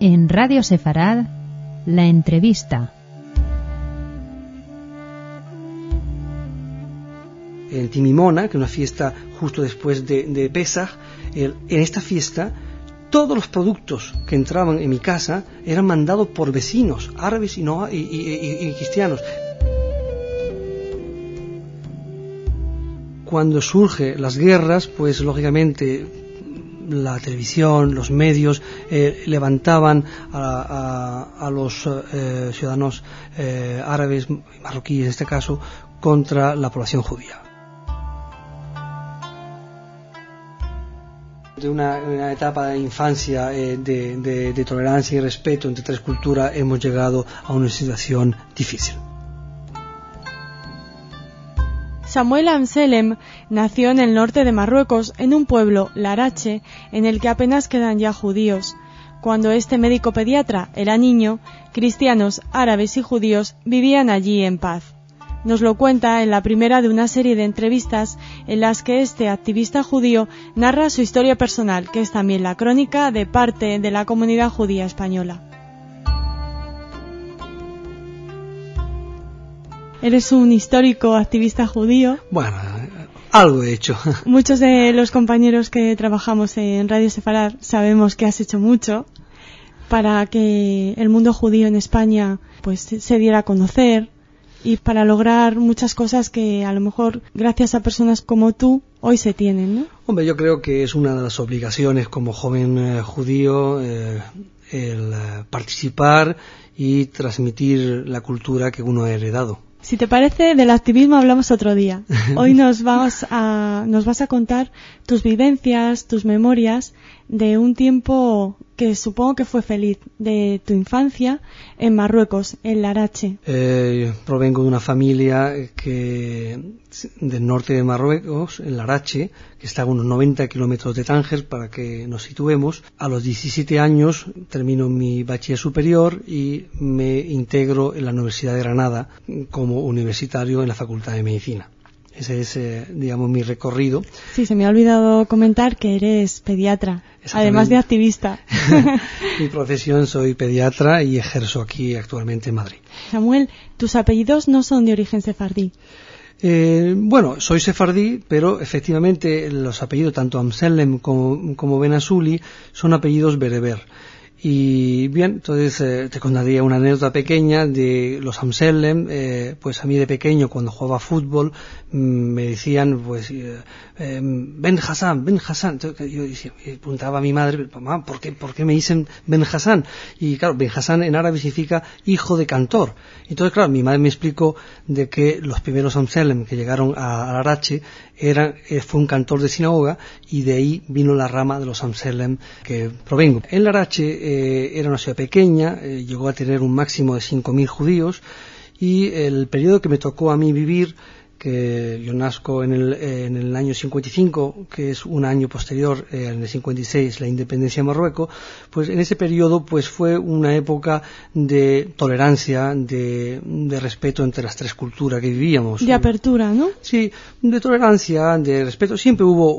En Radio Sefarad, la entrevista. En Timimona, que es una fiesta justo después de Pesaj, en esta fiesta todos los productos que entraban en mi casa eran mandados por vecinos árabes y cristianos. Cuando surgen las guerras, pues lógicamente la televisión, los medios levantaban a los ciudadanos árabes, marroquíes en este caso, contra la población judía. De una etapa de infancia de tolerancia y respeto entre tres culturas hemos llegado a una situación difícil. Samuel Amselem nació en el norte de Marruecos, en un pueblo, Larache, en el que apenas quedan ya judíos. Cuando este médico pediatra era niño, cristianos, árabes y judíos vivían allí en paz. Nos lo cuenta en la primera de una serie de entrevistas en las que este activista judío narra su historia personal, que es también la crónica de parte de la comunidad judía española. Eres un histórico activista judío. Bueno, algo he hecho. Muchos de los compañeros que trabajamos en Radio Sefarad sabemos que has hecho mucho para que el mundo judío en España pues se diera a conocer y para lograr muchas cosas que a lo mejor gracias a personas como tú hoy se tienen, ¿no? Hombre, yo creo que es una de las obligaciones como joven judío el participar y transmitir la cultura que uno ha heredado. Si te parece, del activismo hablamos otro día. Hoy nos vas a contar tus vivencias, tus memorias de un tiempo que supongo que fue feliz, de tu infancia en Marruecos, en Larache. Provengo de una familia del norte de Marruecos, en Larache, que está a unos 90 kilómetros de Tánger, para que nos situemos. A los 17 años termino mi bachiller superior y me integro en la Universidad de Granada como universitario en la Facultad de Medicina. Ese es, digamos, mi recorrido. Sí, se me ha olvidado comentar que eres pediatra, además de activista. Mi profesión, soy pediatra y ejerzo aquí actualmente en Madrid. Samuel, tus apellidos no son de origen sefardí. Bueno, soy sefardí, pero efectivamente los apellidos, tanto Amselem como Benazuli, son apellidos bereber. Y bien, entonces te contaría una anécdota pequeña de los Amselem. Pues a mí de pequeño, cuando jugaba fútbol, me decían, pues, Ben Hassan. Entonces, yo preguntaba a mi madre, mamá, ¿por qué me dicen Ben Hassan? Y claro, Ben Hassan en árabe significa hijo de cantor. Entonces, claro, mi madre me explicó de que los primeros Amselem que llegaron a Larache fue un cantor de sinagoga, y de ahí vino la rama de los Amselem que provengo. En Larache era una ciudad pequeña, llegó a tener un máximo de 5.000 judíos, y el periodo que me tocó a mí vivir, que yo nazco en el año 55, que es un año posterior, en el 56, la independencia de Marruecos, pues en ese periodo pues fue una época de tolerancia, de respeto entre las tres culturas que vivíamos. De apertura, ¿no? Sí, de tolerancia, de respeto. Siempre hubo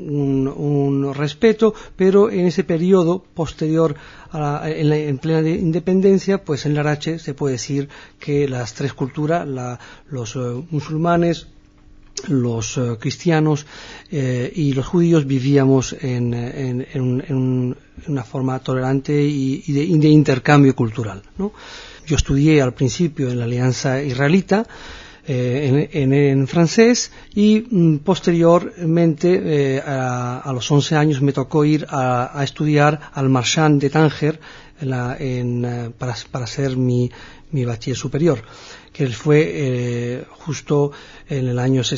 un respeto, pero en ese periodo posterior en plena independencia, pues en Larache se puede decir que las tres culturas, los musulmanes, los cristianos y los judíos vivíamos en una forma tolerante y de intercambio cultural, ¿no? Yo estudié al principio en la Alianza Israelita, en francés, y posteriormente a los 11 años me tocó ir a estudiar al Marchand de Tánger para hacer mi bachiller superior, que fue justo en el año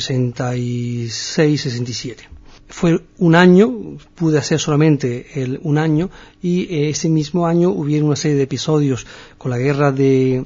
66-67. Fue un año, pude hacer solamente un año, y ese mismo año hubieron una serie de episodios con la guerra de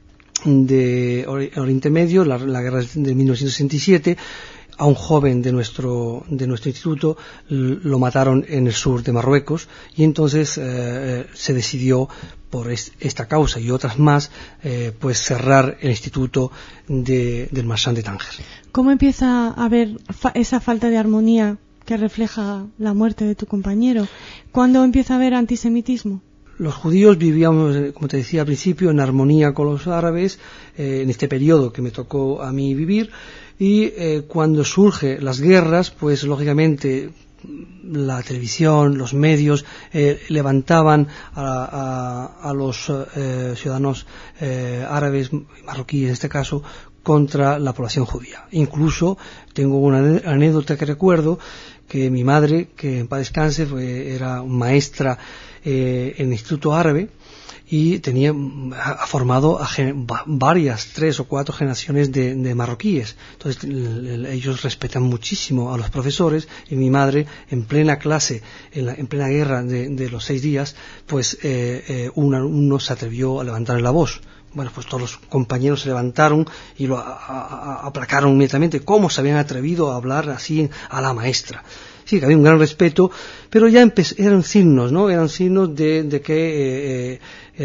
Oriente Medio, la guerra de 1967. A un joven de nuestro instituto lo mataron en el sur de Marruecos, y entonces se decidió, por esta causa y otras más, pues cerrar el instituto del Marchand de Tánger. ¿Cómo empieza a haber esa falta de armonía que refleja la muerte de tu compañero? ¿Cuándo empieza a haber antisemitismo? los judíos vivíamos, como te decía al principio, en armonía con los árabes, en este periodo que me tocó a mí vivir, y cuando surgen las guerras, pues lógicamente la televisión, los medios levantaban a los ciudadanos árabes, marroquíes en este caso, contra la población judía. Incluso tengo una anécdota que recuerdo, que mi madre, que en paz descanse, era maestra en el Instituto Árabe, y ha formado a varias, 3 o 4 generaciones de marroquíes. Entonces ellos respetan muchísimo a los profesores, y mi madre, en plena clase, en plena guerra de los 6 días, pues uno se atrevió a levantar la voz. Bueno, pues todos los compañeros se levantaron y lo aplacaron inmediatamente. ¿Cómo se habían atrevido a hablar así a la maestra? Sí, que había un gran respeto, pero ya eran signos, ¿no? Eran signos de que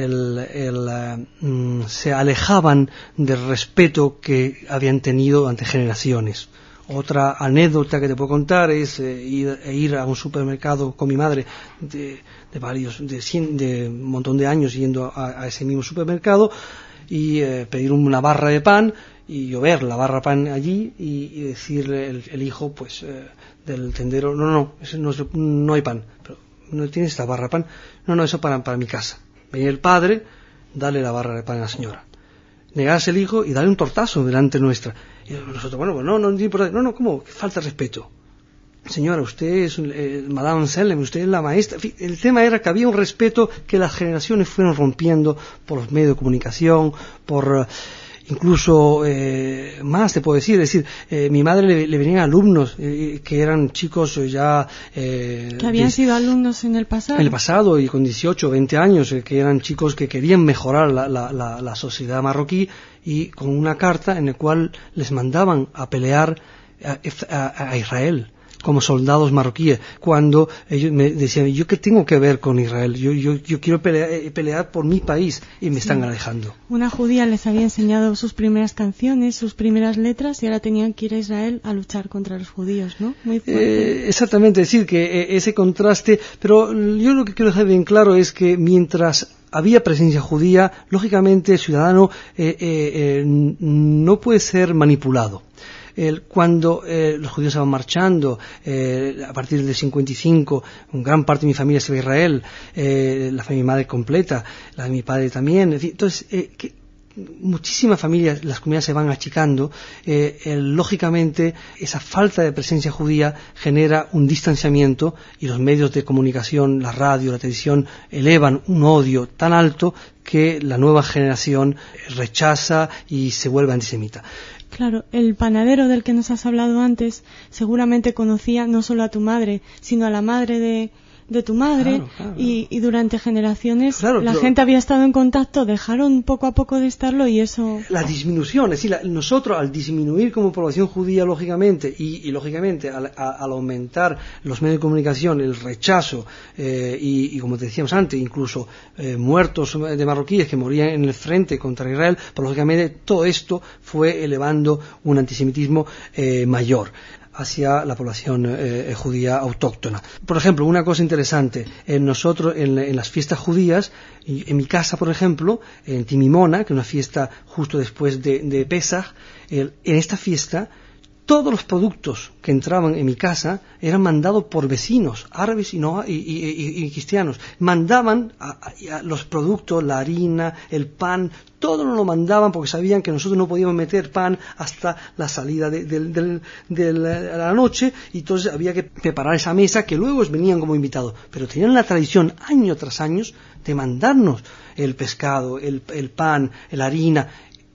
se alejaban del respeto que habían tenido durante generaciones. Otra anécdota que te puedo contar es ir a un supermercado con mi madre de un montón de años yendo a ese mismo supermercado, y pedir una barra de pan, y yo ver la barra de pan allí y decirle el hijo pues del tendero, no hay pan, pero no tienes esta barra de pan, no, eso para mi casa. Venía el padre, darle la barra de pan a la señora, negarse el hijo y darle un tortazo delante nuestra. Y nosotros, no, ¿cómo? Falta de respeto. Señora, usted es Madame Anselm, usted es la maestra. El tema era que había un respeto que las generaciones fueron rompiendo por los medios de comunicación, por incluso más te puedo decir, mi madre le venían alumnos que eran chicos ya que habían sido alumnos en el pasado y con 18 o 20 años, que eran chicos que querían mejorar la sociedad marroquí, y con una carta en la cual les mandaban a pelear a Israel como soldados marroquíes, cuando ellos me decían, ¿yo qué tengo que ver con Israel? Yo quiero pelear por mi país, y me están alejando. Una judía les había enseñado sus primeras canciones, sus primeras letras, y ahora tenían que ir a Israel a luchar contra los judíos, ¿no? Muy fuerte. Exactamente, es decir, que ese contraste, pero yo lo que quiero dejar bien claro es que mientras había presencia judía, lógicamente el ciudadano no puede ser manipulado. Cuando los judíos estaban marchando, a partir del 55, gran parte de mi familia se va a Israel, la familia de mi madre completa, la de mi padre también. Entonces, muchísimas familias, las comunidades se van achicando. Lógicamente, esa falta de presencia judía genera un distanciamiento, y los medios de comunicación, la radio, la televisión, elevan un odio tan alto que la nueva generación rechaza y se vuelve antisemita. Claro, el panadero del que nos has hablado antes seguramente conocía no solo a tu madre, sino a la madre de tu madre, claro. Y durante generaciones la gente había estado en contacto, dejaron poco a poco de estarlo, y eso... La disminución, es decir, nosotros al disminuir como población judía, lógicamente, y lógicamente al aumentar los medios de comunicación, el rechazo, y como te decíamos antes, incluso muertos de marroquíes que morían en el frente contra Israel, pues lógicamente todo esto fue elevando un antisemitismo mayor hacia la población judía autóctona. Por ejemplo, una cosa interesante, nosotros en las fiestas judías, en mi casa, por ejemplo, en Timimona, que es una fiesta justo después de Pesaj, en esta fiesta, todos los productos que entraban en mi casa eran mandados por vecinos, árabes y cristianos. Mandaban los productos, la harina, el pan, todo nos lo mandaban porque sabían que nosotros no podíamos meter pan hasta la salida de la noche, y entonces había que preparar esa mesa que luego venían como invitados. Pero tenían la tradición año tras año de mandarnos el pescado, el pan, la harina.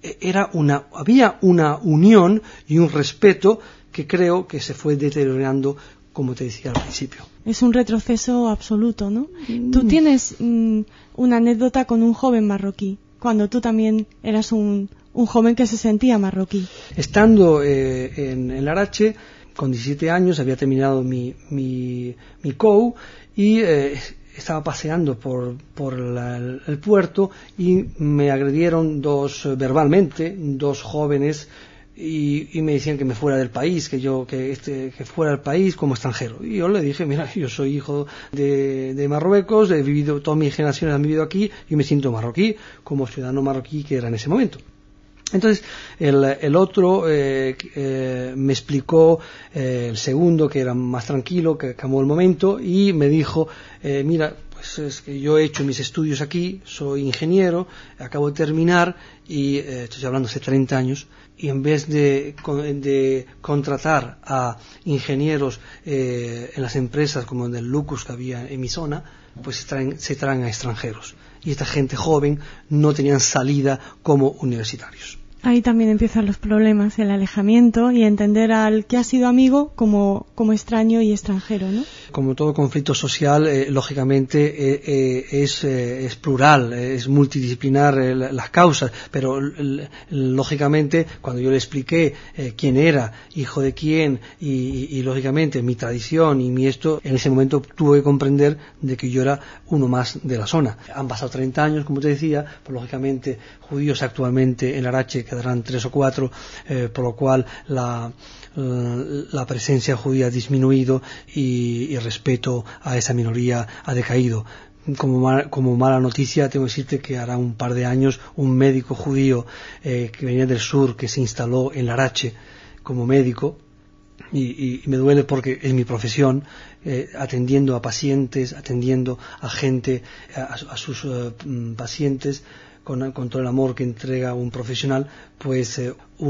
Había una unión y un respeto que creo que se fue deteriorando, como te decía al principio. Es un retroceso absoluto, ¿no? Tú tienes una anécdota con un joven marroquí, cuando tú también eras un joven que se sentía marroquí. Estando en Larache, con 17 años, había terminado mi COU, y estaba paseando por el puerto, y me agredieron verbalmente dos jóvenes y me decían que me fuera del país, que fuera del país como extranjero. Y yo le dije, mira, yo soy hijo de Marruecos, he vivido, todas mis generaciones han vivido aquí, y me siento marroquí, como ciudadano marroquí que era en ese momento. Entonces el otro me explicó, el segundo, que era más tranquilo, que cambió el momento, y me dijo, mira, pues es que yo he hecho mis estudios aquí, soy ingeniero, acabo de terminar, y estoy hablando hace 30 años, y en vez de contratar a ingenieros en las empresas como en el Lucus que había en mi zona, pues se traen a extranjeros. Y esta gente joven no tenían salida como universitarios. Ahí también empiezan los problemas, el alejamiento y entender al que ha sido amigo como extraño y extranjero, ¿no? Como todo conflicto social, lógicamente es plural, es multidisciplinar las causas, pero lógicamente cuando yo le expliqué quién era, hijo de quién y lógicamente mi tradición y mi esto, en ese momento tuve que comprender de que yo era uno más de la zona. Han pasado 30 años, como te decía, pues lógicamente judíos actualmente en Larache quedarán 3 o 4, por lo cual la presencia judía ha disminuido y el respeto a esa minoría ha decaído. Como mala noticia tengo que decirte que hará un par de años un médico judío que venía del sur, que se instaló en Larache como médico, y me duele porque es mi profesión, atendiendo a pacientes, atendiendo a gente, a sus pacientes, con todo el amor que entrega un profesional, pues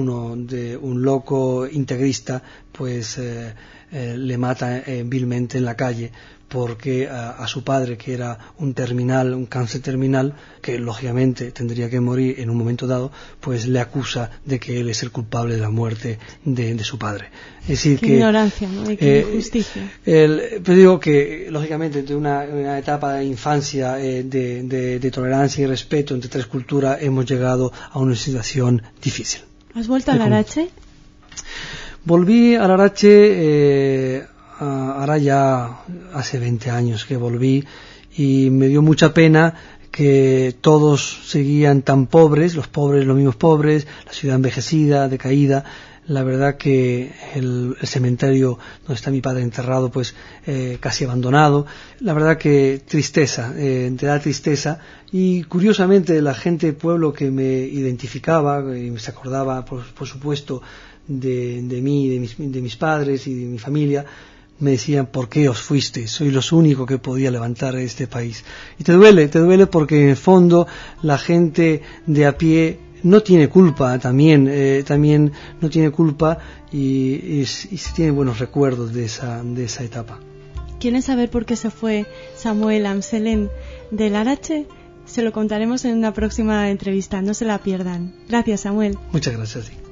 un loco integrista pues le mata vilmente en la calle, porque a su padre, que era un cáncer terminal, que lógicamente tendría que morir en un momento dado, pues le acusa de que él es el culpable de la muerte de su padre. Es decir, qué ignorancia, ¿no? Y qué injusticia. Pero digo que lógicamente de una etapa de infancia de tolerancia y respeto entre 3 culturas hemos llegado a una situación difícil. ¿Has vuelto a Larache? Volví a Larache ahora ya hace 20 años que volví, y me dio mucha pena que todos seguían tan pobres, los mismos pobres, la ciudad envejecida, decaída. La verdad que el cementerio donde está mi padre enterrado, pues casi abandonado. La verdad que tristeza, te da tristeza. Y curiosamente la gente del pueblo que me identificaba y se acordaba, por supuesto, de mí, de mis padres y de mi familia, me decían, ¿por qué os fuisteis? Sois los únicos que podía levantar este país. Y te duele porque en el fondo la gente de a pie no tiene culpa, también no tiene culpa, y se tiene buenos recuerdos de esa etapa. ¿Quieren saber por qué se fue Samuel Amselem de Larache? Se lo contaremos en una próxima entrevista, no se la pierdan. Gracias, Samuel. Muchas gracias a ti.